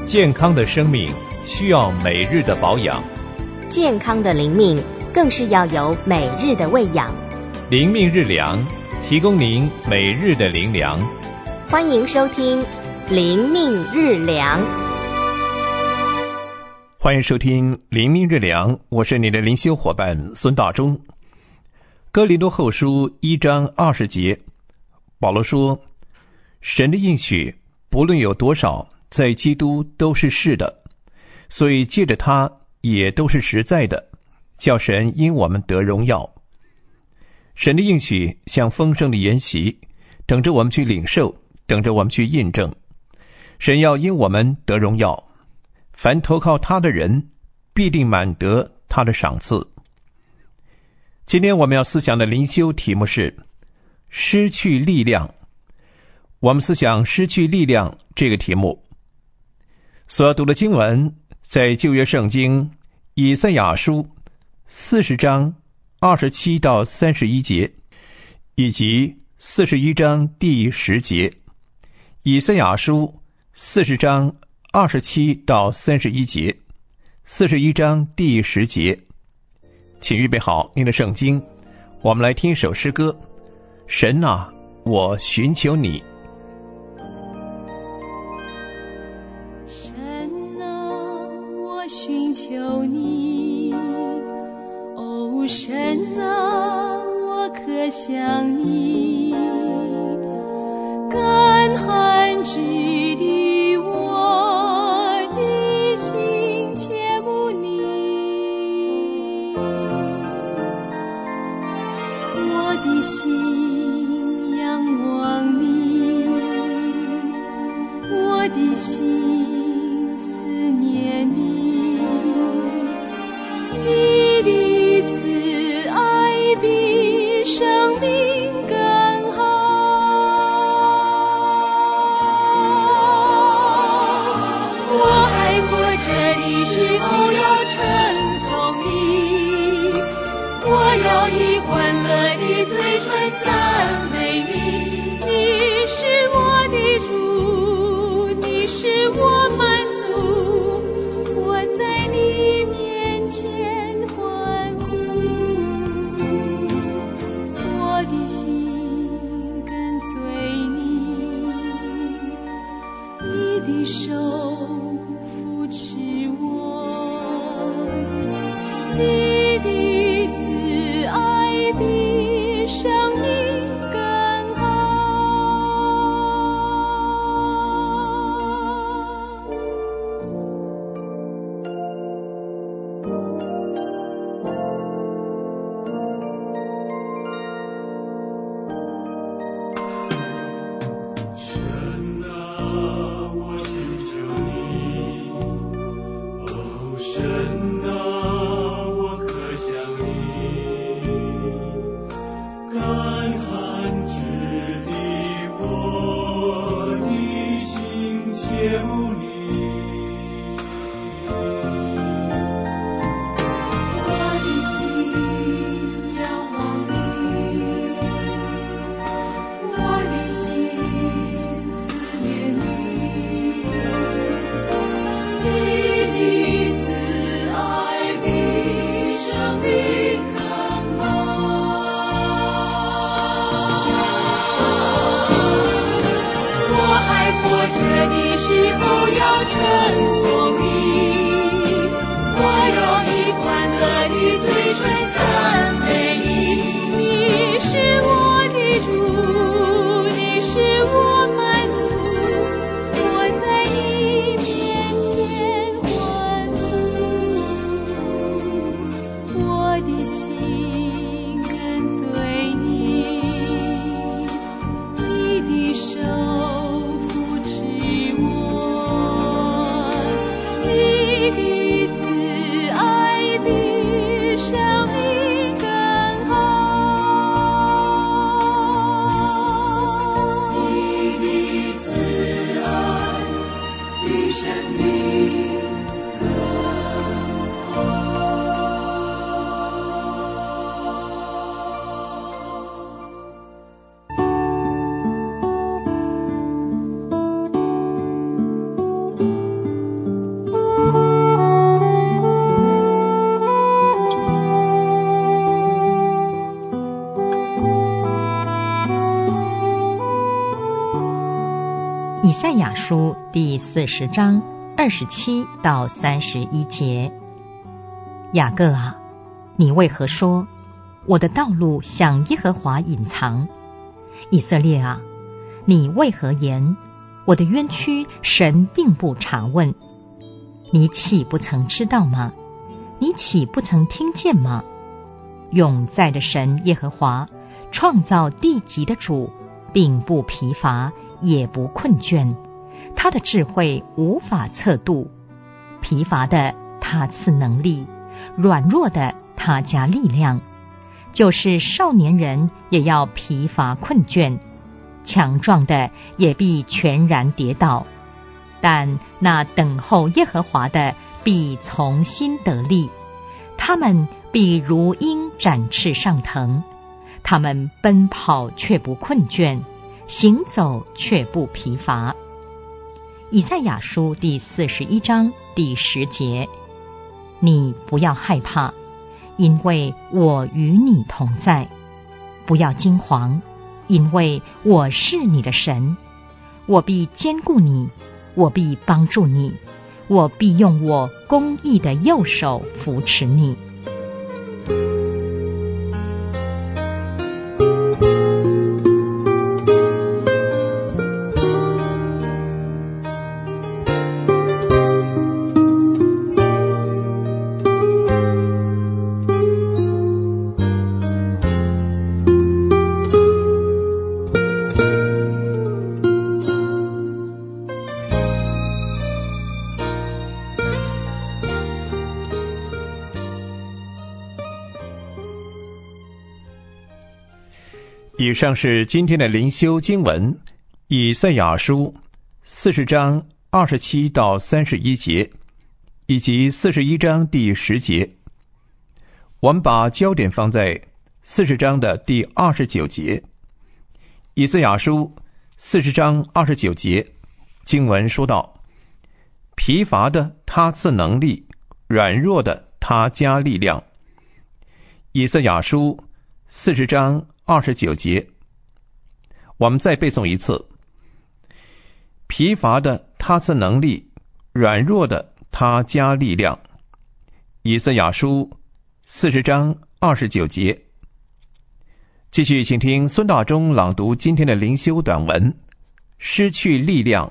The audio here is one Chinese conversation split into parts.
健康的生命需要每日的保养， 健康的灵命更是要有每日的喂养。 灵命日粮，提供您每日的灵粮。 欢迎收听灵命日粮。 欢迎收听灵命日粮，我是你的灵修伙伴孙大中。哥林多后书1章20节，保罗说，神的应许不论有多少，在基督都是是的，所以借着他也都是实在的，叫神因我们得荣耀。神的应许像丰盛的筵席，等着我们去领受，等着我们去印证。神要因我们得荣耀，凡投靠他的人必定满得他的赏赐。今天我们要思想的灵修题目是失去力量。我们思想失去力量这个题目所要读的经文，在旧约圣经以赛亚书40章27到31节，以及41章第10节。以赛亚书40章27到31节，41章第10节。请预备好您的圣经，我们来听一首诗歌。神啊，我寻求你。 神啊，我寻求你，哦，神啊，我渴想你，干旱之地我的心切慕你，我的心仰望你，我的心思念你，你的慈爱比生命更好，我还活着的时候要称颂你，我要以欢乐的嘴唇赞美你，你是我的主，你是我满足，我在你面前欢呼，我的心跟随你，你的手扶持我，你的慈爱比生命更好。 神啊，我寻求你， 以赛亚书第40章27到31节。雅各啊，你为何说我的道路向耶和华隐藏？以色列啊，你为何言我的冤屈神并不查问？你岂不曾知道吗？你岂不曾听见吗？永在的神耶和华，创造地极的主，并不疲乏，也不困倦，他的智慧无法测度。疲乏的他赐能力，软弱的他加力量。就是少年人也要疲乏困倦，强壮的也必全然跌倒。但那等候耶和华的必从心得力，他们必如鹰展翅上腾，他们奔跑却不困倦，行走却不疲乏。以赛亚书第41章第10节。你不要害怕，因为我与你同在；不要惊惶，因为我是你的神。我必坚固你，我必帮助你，我必用我公义的右手扶持你。 以上是今天的灵修经文，以赛亚书40章27到31节，以及41章第10节。我们把焦点放在40章的第29节。以赛亚书40章29节，经文说到：疲乏的他赐能力，软弱的他加力量。以赛亚书40章29节，我们再背诵一次：疲乏的他赐能力，软弱的他加力量。以赛亚书40章29节。继续请听孙大中朗读今天的灵修短文，失去力量。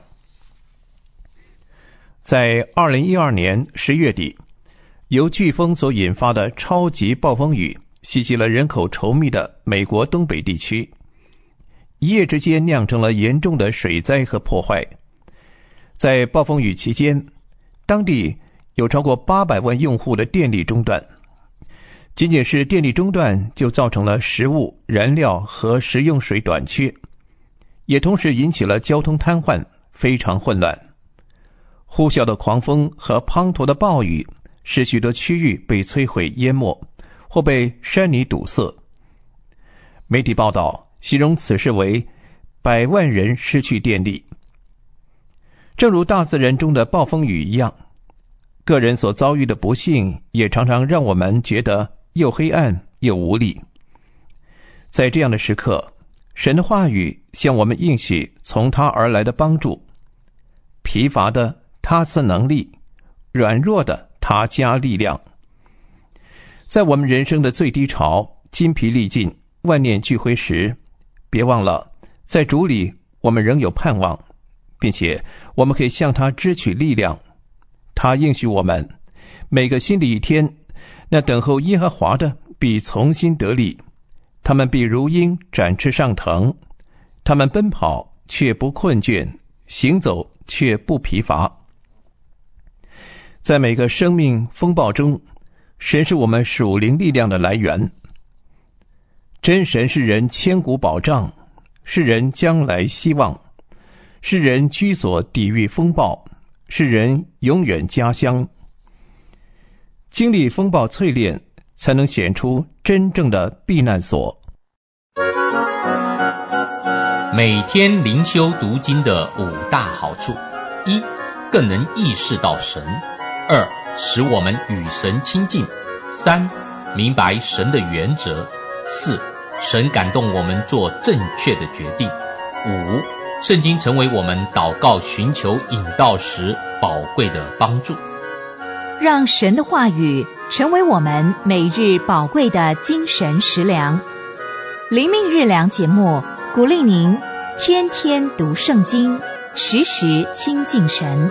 在2012年10月底，由飓风所引发的超级暴风雨袭击了人口稠密的美国东北地区，一夜之间酿成了严重的水灾和破坏。在暴风雨期间，当地有超过800万用户的电力中断。仅仅是电力中断就造成了食物、燃料和食用水短缺，也同时引起了交通瘫痪，非常混乱。呼啸的狂风和滂沱的暴雨使许多区域被摧毁淹没，或被山泥堵塞。媒体报道形容此事为100万人失去电力。正如大自然中的暴风雨一样，个人所遭遇的不幸也常常让我们觉得又黑暗又无力。在这样的时刻，神的话语向我们应许从他而来的帮助。疲乏的他赐能力，软弱的他加力量。在我们人生的最低潮、筋疲力尽、万念俱灰时，别忘了在主里我们仍有盼望，并且我们可以向他支取力量。他应许我们，每个新的一天，那等候耶和华的必从心得力，他们必如鹰展翅上腾，他们奔跑却不困倦，行走却不疲乏。在每个生命风暴中，神是我们属灵力量的来源。真神是人千古保障，是人将来希望，是人居所抵御风暴，是人永远家乡。经历风暴淬炼，才能显出真正的避难所。 每天灵修读经的5大好处： 1. 更能意识到神； 2. 使我们与神亲近； 3. 明白神的原则； 4. 神感动我们做正确的决定； 5. 圣经成为我们祷告寻求引导时宝贵的帮助。 让神的话语成为我们每日宝贵的精神食粮。灵命日粮节目鼓励您天天读圣经，时时亲近神。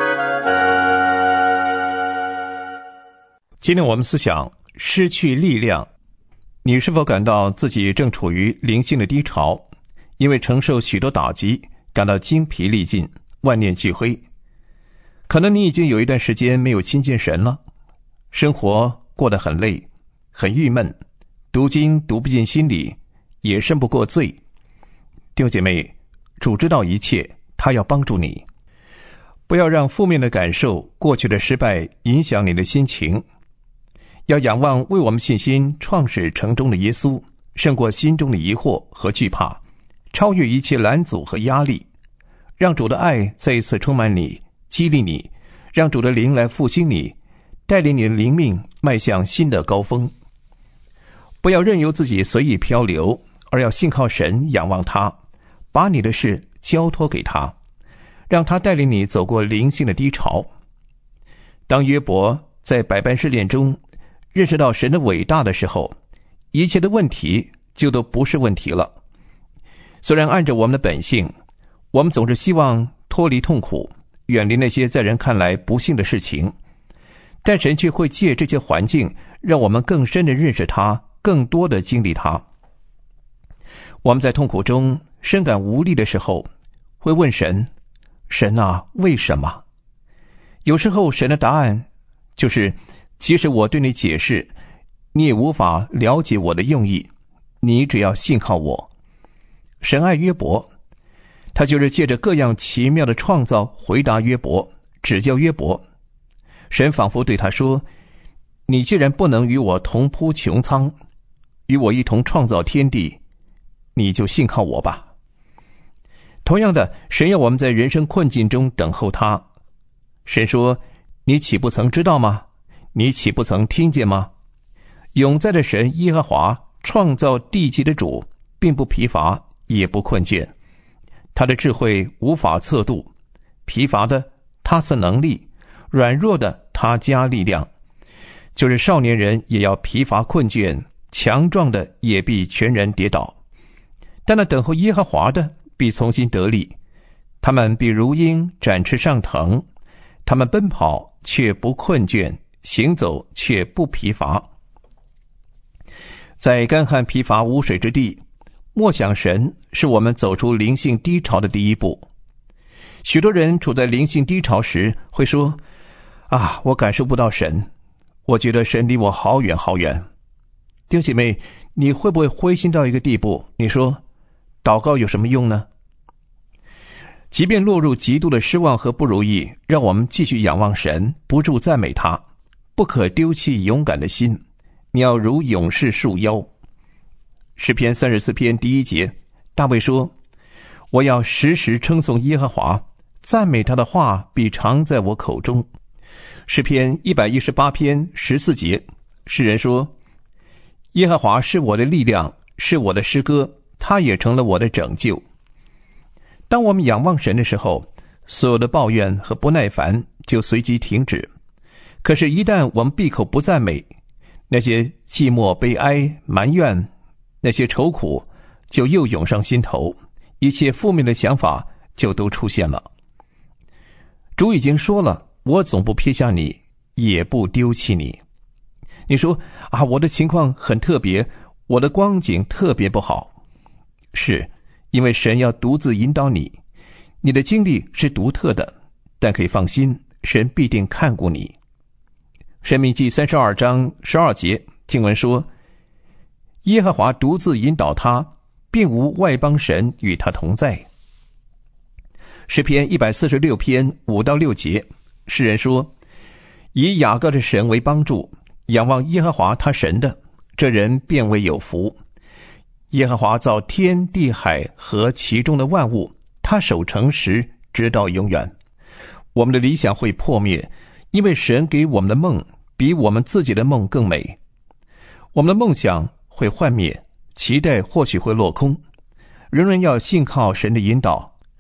今天我们思想失去力量。你是否感到自己正处于灵性的低潮，因为承受许多打击，感到精疲力尽，万念俱灰？可能你已经有一段时间没有亲近神了，生活过得很累，很郁闷，读经读不进心里，也胜不过罪。弟兄姐妹，主知道一切，他要帮助你。不要让负面的感受、过去的失败影响你的心情，要仰望为我们信心创始成终的耶稣，胜过心中的疑惑和惧怕，超越一切拦阻和压力。让主的爱再一次充满你，激励你，让主的灵来复兴你，带领你的灵命迈向新的高峰。不要任由自己随意漂流，而要信靠神，仰望他，把你的事交托给他，让他带领你走过灵性的低潮。当约伯在百般试炼中认识到神的伟大的时候，一切的问题就都不是问题了。虽然按着我们的本性，我们总是希望脱离痛苦，远离那些在人看来不幸的事情，但神却会借这些环境让我们更深地认识他，更多地经历他。我们在痛苦中深感无力的时候，会问神：神啊，为什么？有时候神的答案就是即使我对你解释，你也无法了解我的用意，你只要信靠我。神爱约伯，他就是借着各样奇妙的创造回答约伯，指教约伯。神仿佛对他说：你既然不能与我同铺穹苍，与我一同创造天地，你就信靠我吧。同样的，神要我们在人生困境中等候他。神说：你岂不曾知道吗？你岂不曾听见吗？永在的神耶和华，创造地极的主，并不疲乏，也不困倦。他的智慧无法测度，疲乏的他赐能力，软弱的他加力量。就是少年人也要疲乏困倦，强壮的也必全然跌倒。但那等候耶和华的必重新得力，他们必如鹰展翅上腾，他们奔跑却不困倦，行走却不疲乏。在干旱疲乏无水之地，默想神是我们走出灵性低潮的第一步。许多人处在灵性低潮时会说：啊，我感受不到神，我觉得神离我好远好远。弟兄姐妹，你会不会灰心到一个地步，你说祷告有什么用呢？即便落入极度的失望和不如意，让我们继续仰望神，不住赞美他，不可丢弃勇敢的心，你要如勇士束腰。诗篇34篇第1节，大卫说：我要时时称颂耶和华，赞美他的话必常在我口中。诗篇118篇14节，诗人说：耶和华是我的力量，是我的诗歌，他也成了我的拯救。当我们仰望神的时候，所有的抱怨和不耐烦就随即停止。可是一旦我们闭口不赞美，那些寂寞、悲哀、埋怨，那些愁苦就又涌上心头，一切负面的想法就都出现了。主已经说了，我总不撇下你，也不丢弃你。你说啊，我的情况很特别，我的光景特别不好。是因为神要独自引导你，你的经历是独特的，但可以放心，神必定看顾你。申命记32章12节经文说：耶和华独自引导他，并无外邦神与他同在。诗篇146篇5到6节，诗人说：以雅各的神为帮助，仰望耶和华他神的，这人便为有福。耶和华造天地海和其中的万物，他守诚实，直到永远。我们的理想会破灭，因为神给我们的梦比我们自己的梦更美。我们的梦想会幻灭，期待或许会落空，仍然要信靠神的引导。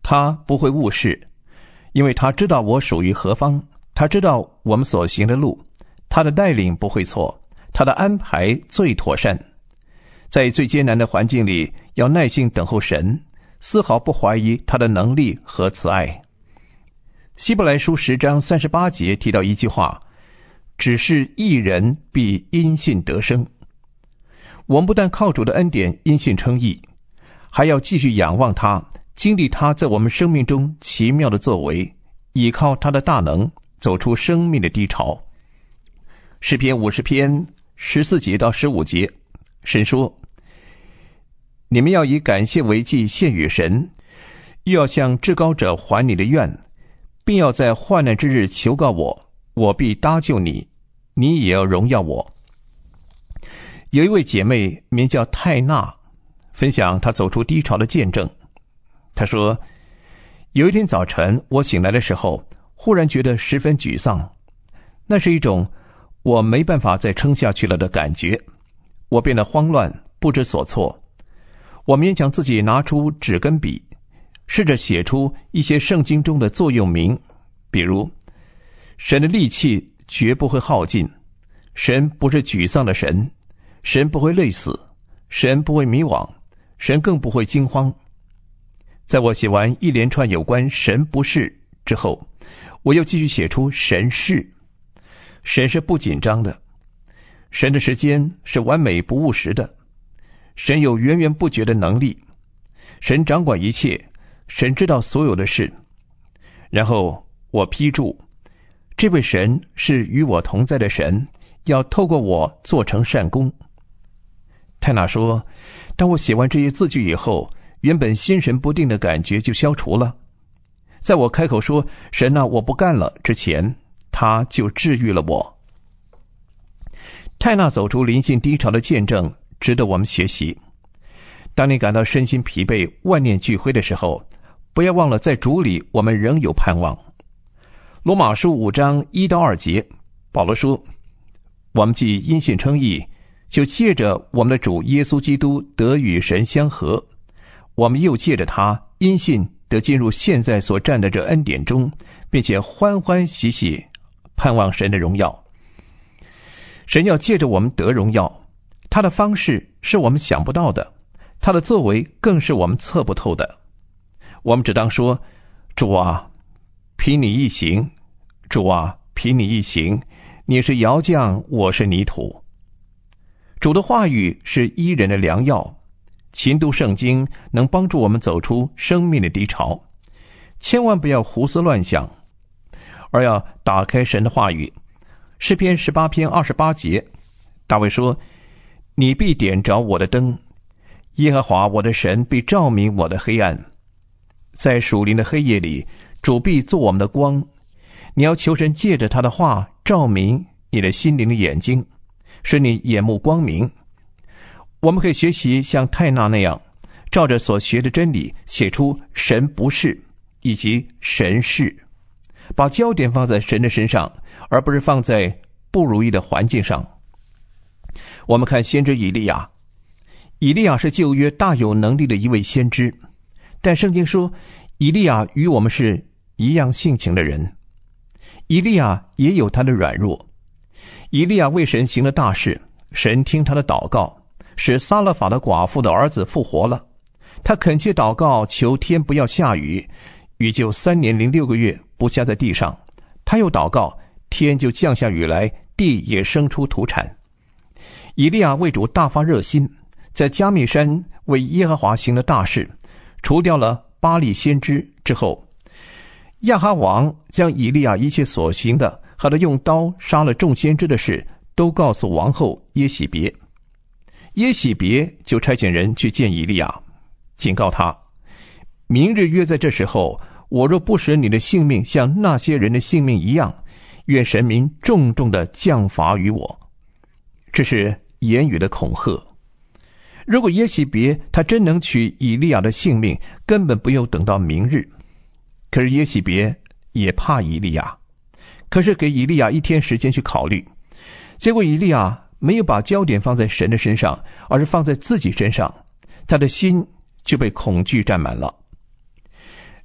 他不会误事，因为他知道我属于何方，他知道我们所行的路，他的带领不会错，他的安排最妥善。在最艰难的环境里，要耐心等候神，丝毫不怀疑他的能力和慈爱。希伯来书10章38节提到一句话，只是义人必因信得生。我们不但靠主的恩典因信称义，还要继续仰望他，经历他在我们生命中奇妙的作为，倚靠他的大能，走出生命的低潮。诗篇50篇14节到15节，神说：你们要以感谢为祭献与神，又要向至高者还你的愿，并要在患难之日求告我，我必搭救你，你也要荣耀我。有一位姐妹名叫泰娜，分享她走出低潮的见证。她说，有一天早晨我醒来的时候，忽然觉得十分沮丧，那是一种我没办法再撑下去了的感觉，我变得慌乱，不知所措。我勉强自己拿出纸跟笔，试着写出一些圣经中的座右铭，比如神的力气绝不会耗尽，神不是沮丧的神，神不会累死，神不会迷惘，神更不会惊慌。在我写完一连串有关神不是之后，我又继续写出神是。神是不紧张的，神的时间是完美不误时的，神有源源不绝的能力，神掌管一切，神知道所有的事。然后我批注，这位神是与我同在的神，要透过我做成善功。泰娜说，当我写完这些字句以后，原本心神不定的感觉就消除了。在我开口说神啊，我不干了之前，他就治愈了我。泰娜走出灵性低潮的见证值得我们学习。当你感到身心疲惫、万念俱灰的时候，不要忘了在主里我们仍有盼望。罗马书5章1到2节，保罗说，我们既因信称义，就借着我们的主耶稣基督得与神相合，我们又借着他因信得进入现在所站的这恩典中，并且欢欢喜喜盼望神的荣耀。神要借着我们得荣耀，他的方式是我们想不到的，他的作为更是我们测不透的。我们只当说，主啊，凭你一行，主啊，凭你一行，你是窑匠，我是泥土。主的话语是医人的良药，勤读圣经能帮助我们走出生命的低潮。千万不要胡思乱想，而要打开神的话语。诗篇18篇28节，大卫说，你必点着我的灯，耶和华我的神必照明我的黑暗。在属灵的黑夜里，主必做我们的光。你要求神借着他的话照明你的心灵的眼睛，使你眼目光明。我们可以学习像泰娜那样，照着所学的真理写出神不是以及神是，把焦点放在神的身上，而不是放在不如意的环境上。我们看先知以利亚，以利亚是旧约大有能力的一位先知，但圣经说以利亚与我们是一样性情的人。以利亚也有他的软弱，以利亚为神行了大事，神听他的祷告，使撒勒法的寡妇的儿子复活了。他恳切祷告，求天不要下雨，雨就3年零6个月不下在地上。他又祷告，天就降下雨来，地也生出土产。以利亚为主大发热心，在加密山为耶和华行了大事，除掉了巴力先知之后，亚哈王将以利亚一切所行的和他用刀杀了众先知的事都告诉王后耶洗别。耶洗别就差遣人去见以利亚，警告他，明日约在这时候，我若不使你的性命像那些人的性命一样，愿神明重重的降罚于我。这是言语的恐吓。如果耶洗别他真能取以利亚的性命，根本不用等到明日。可是耶洗别也怕以利亚，可是给以利亚1天时间去考虑。结果以利亚没有把焦点放在神的身上，而是放在自己身上，他的心就被恐惧占满了。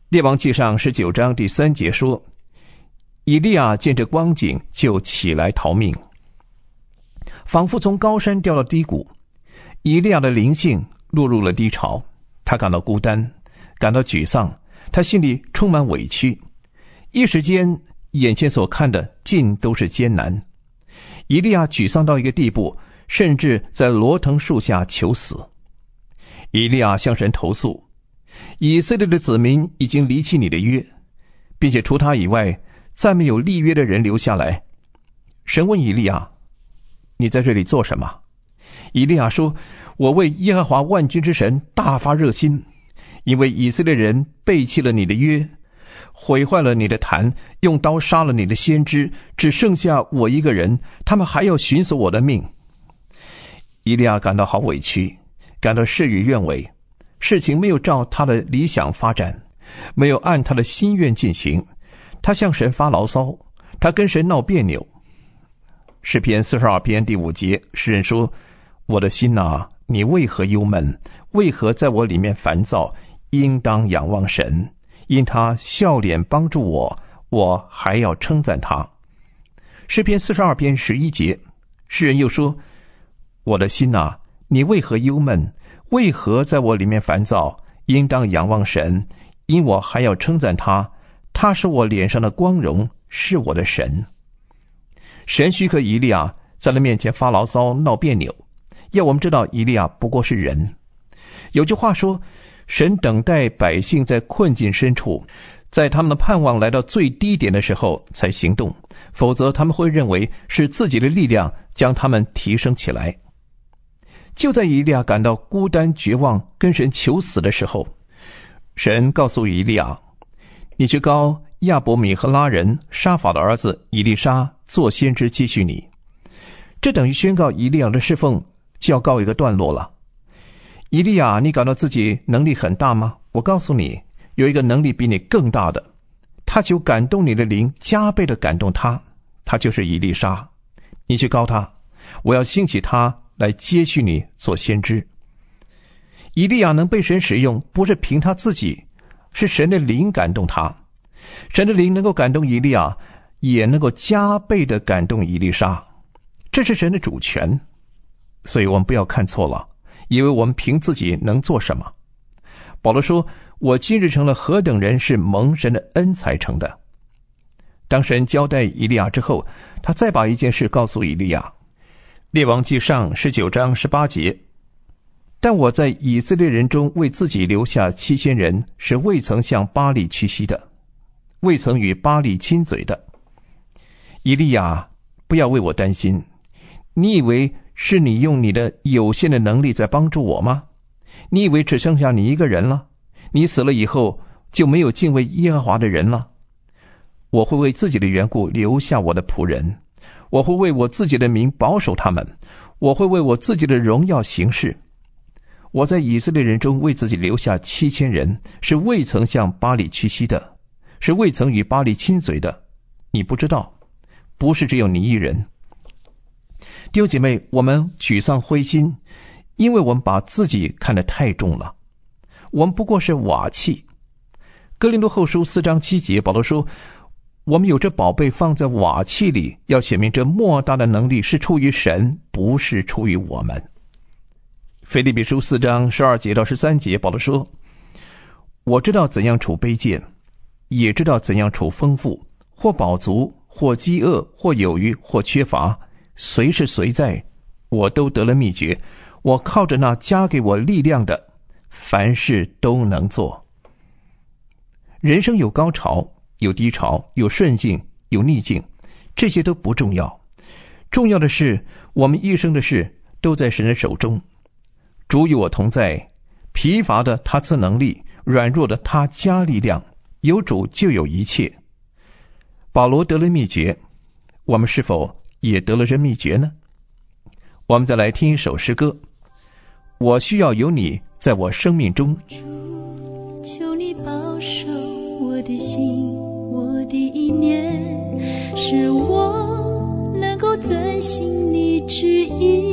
列王纪上19章第3节说，以利亚见这光景就起来逃命，仿佛从高山掉到低谷。以利亚的灵性落入了低潮，他感到孤单，感到沮丧，他心里充满委屈，一时间眼前所看的尽都是艰难。以利亚沮丧到一个地步，甚至在罗藤树下求死。以利亚向神投诉，以色列的子民已经离弃你的约，并且除他以外再没有立约的人留下来。神问以利亚，你在这里做什么？以利亚说，我为耶和华万军之神大发热心，因为以色列人背弃了你的约，毁坏了你的坛，用刀杀了你的先知，只剩下我一个人，他们还要寻索我的命。以利亚感到好委屈，感到事与愿违，事情没有照他的理想发展，没有按他的心愿进行，他向神发牢骚，他跟神闹别扭。诗篇42篇第5节，诗人说，我的心啊，你为何忧闷？为何在我里面烦躁？应当仰望神，因他笑脸帮助我，我还要称赞他。诗篇42篇11节，诗人又说，我的心啊，你为何忧闷？为何在我里面烦躁？应当仰望神，因我还要称赞他，他是我脸上的光荣，是我的神。神许可以利亚在他面前发牢骚闹别扭，要我们知道以利亚不过是人。有句话说，神等待百姓在困境深处，在他们的盼望来到最低点的时候才行动，否则他们会认为是自己的力量将他们提升起来。就在以利亚感到孤单绝望跟神求死的时候，神告诉以利亚，你去膏亚伯米和拉人沙法的儿子以利沙做先知接续你。这等于宣告以利亚的侍奉就要告一个段落了。以利亚，你感到自己能力很大吗？我告诉你，有一个能力比你更大的，他就感动你的灵，加倍的感动他，他就是以利沙。你去膏他，我要兴起他来接续你做先知。以利亚能被神使用，不是凭他自己，是神的灵感动他。神的灵能够感动以利亚，也能够加倍的感动以利沙，这是神的主权。所以我们不要看错了，以为我们凭自己能做什么。保罗说，我今日成了何等人，是蒙神的恩才成的。当神交代以利亚之后，他再把一件事告诉以利亚。列王纪上19章18节，但我在以色列人中为自己留下7000人，是未曾向巴力屈膝的，未曾与巴力亲嘴的。以利亚，不要为我担心，你以为是你用你的有限的能力在帮助我吗？你以为只剩下你一个人了？你死了以后就没有敬畏耶和华的人了？我会为自己的缘故留下我的仆人，我会为我自己的名保守他们，我会为我自己的荣耀行事。我在以色列人中为自己留下7000人，是未曾向巴力屈膝的，是未曾与巴力亲嘴的。你不知道，不是只有你一人。弟兄姐妹，我们沮丧灰心，因为我们把自己看得太重了。我们不过是瓦器。哥林多后书4章7节，保罗说，我们有这宝贝放在瓦器里，要显明这莫大的能力是出于神，不是出于我们。腓立比书4章12节到13节，保罗说，我知道怎样处卑贱，也知道怎样处丰富，或饱足，或饥饿，或有余，或缺乏，随是随在，我都得了秘诀。我靠着那加给我力量的，凡事都能做。人生有高潮，有低潮，有顺境，有逆境，这些都不重要。重要的是，我们一生的事都在神的手中。主与我同在，疲乏的他赐能力，软弱的他加力量，有主就有一切。保罗得了秘诀，我们是否也得了这秘诀呢？我们再来听一首诗歌，我需要有你在我生命中。 求你保守我的心，我的意念，使我能够遵行你旨意。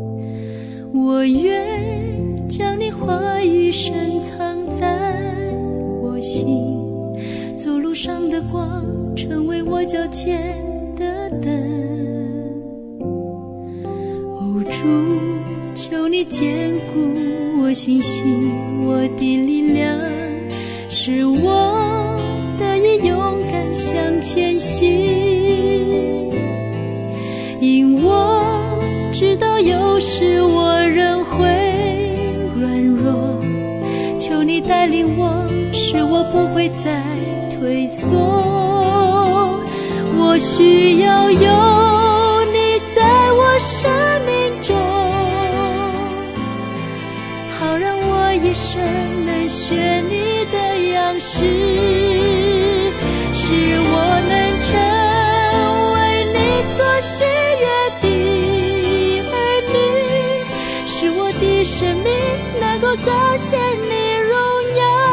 我愿将你话语深藏在上的光，成为我脚前的灯。哦，主，求你坚固我信心，我的力量，使我得以勇敢向前行。因我知道有时我仍会软弱，求你带领我，使我不会再退缩。我需要有你在我生命中，好让我一生能学你的样式，使我能成为你所喜悦的儿女，使我的生命能够彰显你荣耀。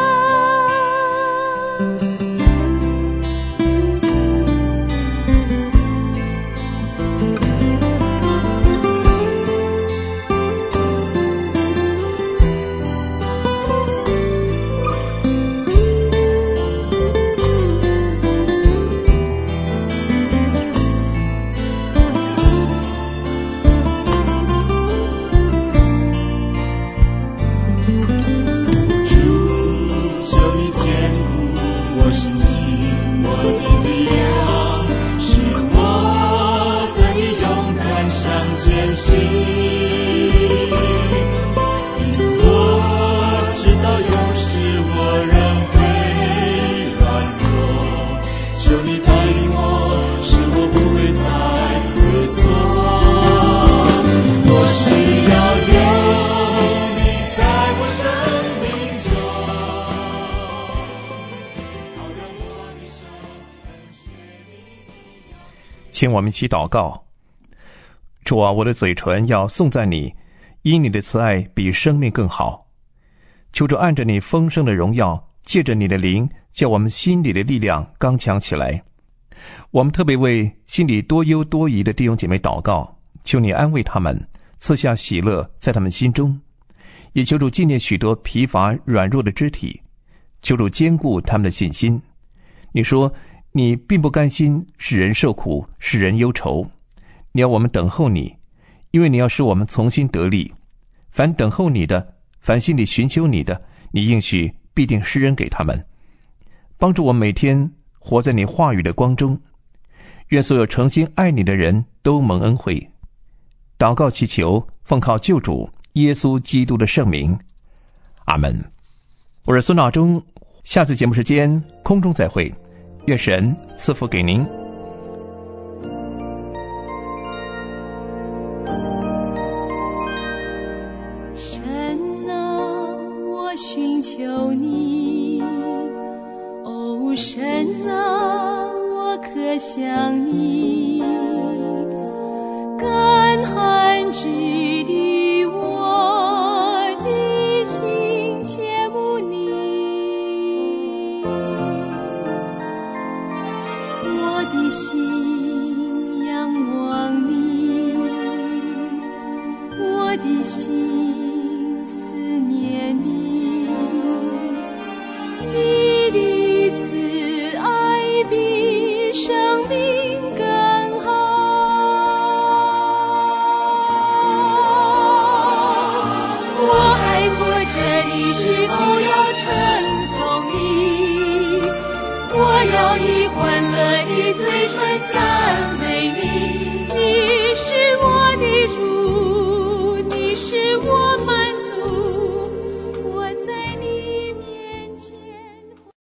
请我们一起祷告。主啊，我的嘴唇要颂赞你，因你的慈爱比生命更好。求主按着你丰盛的荣耀，借着你的灵，叫我们心里的力量刚强起来。我们特别为心里多忧多疑的弟兄姐妹祷告，求你安慰他们，赐下喜乐在他们心中，也求主纪念许多疲乏软弱的肢体，求主坚固他们的信心。你说你并不甘心使人受苦，使人忧愁，你要我们等候你，因为你要使我们重新得力。凡等候你的，凡心里寻求你的，你应许必定施恩给他们。帮助我们每天活在你话语的光中，愿所有诚心爱你的人都蒙恩惠。祷告祈求，奉靠救主耶稣基督的圣名，阿们。我是孙老忠，下次节目时间空中再会，愿神赐福给您。 神啊，我寻求你，哦，神啊，我渴想你，干旱之地，我的心切慕你，我的心仰望你，我的心思念你，你的慈爱比生命更好。我还活着的时候要称颂你，我要以欢乐的嘴唇赞美你。